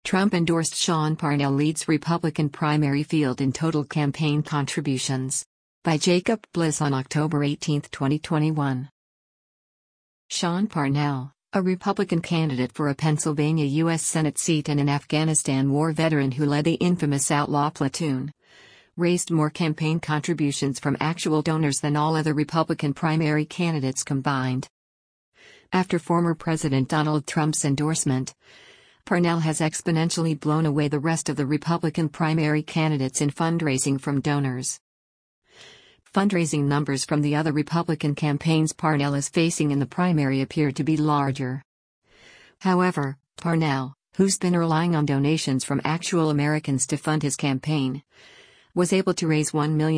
Trump endorsed Sean Parnell leads Republican primary field in total campaign contributions. By Jacob Bliss on October 18, 2021. Sean Parnell, a Republican candidate for a Pennsylvania U.S. Senate seat and an Afghanistan war veteran who led the infamous outlaw platoon, raised more campaign contributions from actual donors than all other Republican primary candidates combined. After former President Donald Trump's endorsement, Parnell has exponentially blown away the rest of the Republican primary candidates in fundraising from donors. Fundraising numbers from the other Republican campaigns Parnell is facing in the primary appear to be larger. However, Parnell, who's been relying on donations from actual Americans to fund his campaign, was able to raise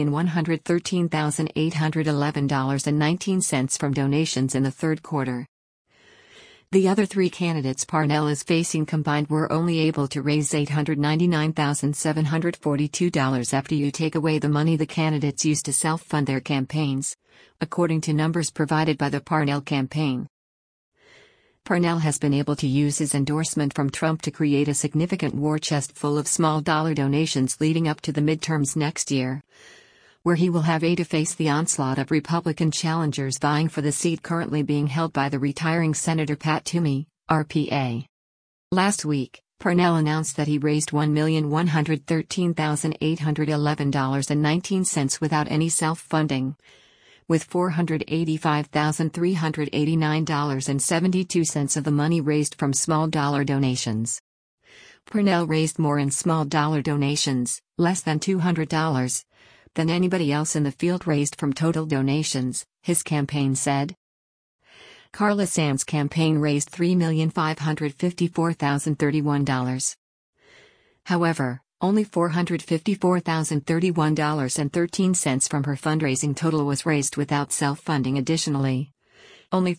$1,113,811.19 from donations in the third quarter. The other three candidates Parnell is facing combined were only able to raise $899,742 after you take away the money the candidates used to self-fund their campaigns, according to numbers provided by the Parnell campaign. Parnell has been able to use his endorsement from Trump to create a significant war chest full of small-dollar donations leading up to the midterms next year, where he will have to face the onslaught of Republican challengers vying for the seat currently being held by the retiring Senator Pat Toomey, RPA. Last week, Parnell announced that he raised $1,113,811.19 without any self-funding, with $485,389.72 of the money raised from small-dollar donations. Parnell raised more in small-dollar donations, less than $200, than anybody else in the field raised from total donations, his campaign said. Carla Sand's campaign raised $3,554,031. However, only $454,031.13 from her fundraising total was raised without self-funding. Additionally, only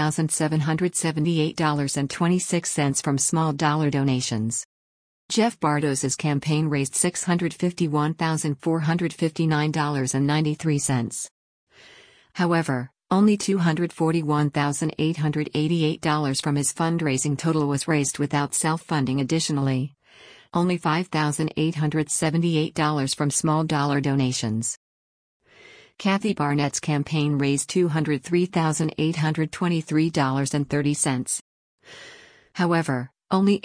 $5,778.26 from small-dollar donations. Jeff Bardos's campaign raised $651,459.93. However, only $241,888 from his fundraising total was raised without self-funding. Additionally, only $5,878 from small-dollar donations. Kathy Barnett's campaign raised $203,823.30. However, only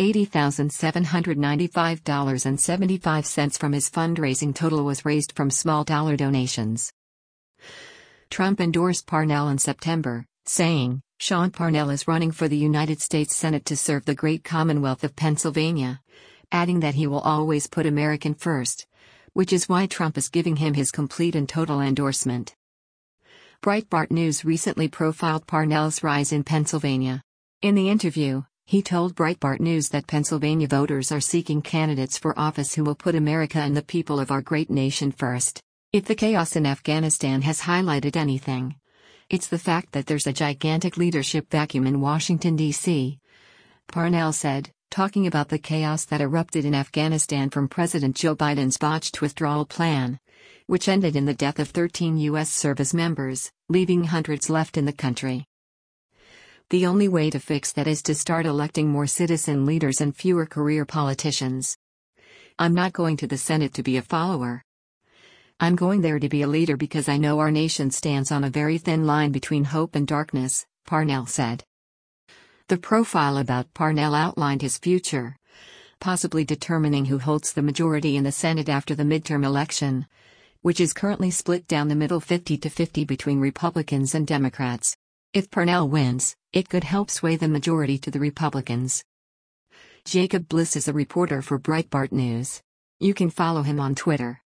$80,795.75 from his fundraising total was raised from small-dollar donations. Trump endorsed Parnell in September, saying, "Sean Parnell is running for the United States Senate to serve the great Commonwealth of Pennsylvania," adding that he will always put American first, which is why Trump is giving him his complete and total endorsement. Breitbart News recently profiled Parnell's rise in Pennsylvania. In the interview, he told Breitbart News that Pennsylvania voters are seeking candidates for office who will put America and the people of our great nation first. If the chaos in Afghanistan has highlighted anything, it's the fact that there's a gigantic leadership vacuum in Washington, D.C., Parnell said, talking about the chaos that erupted in Afghanistan from President Joe Biden's botched withdrawal plan, which ended in the death of 13 U.S. service members, leaving hundreds left in the country. The only way to fix that is to start electing more citizen leaders and fewer career politicians. I'm not going to the Senate to be a follower. I'm going there to be a leader because I know our nation stands on a very thin line between hope and darkness, Parnell said. The profile about Parnell outlined his future, possibly determining who holds the majority in the Senate after the midterm election, which is currently split down the middle 50-50 between Republicans and Democrats. If Parnell wins, it could help sway the majority to the Republicans. Jacob Bliss is a reporter for Breitbart News. You can follow him on Twitter.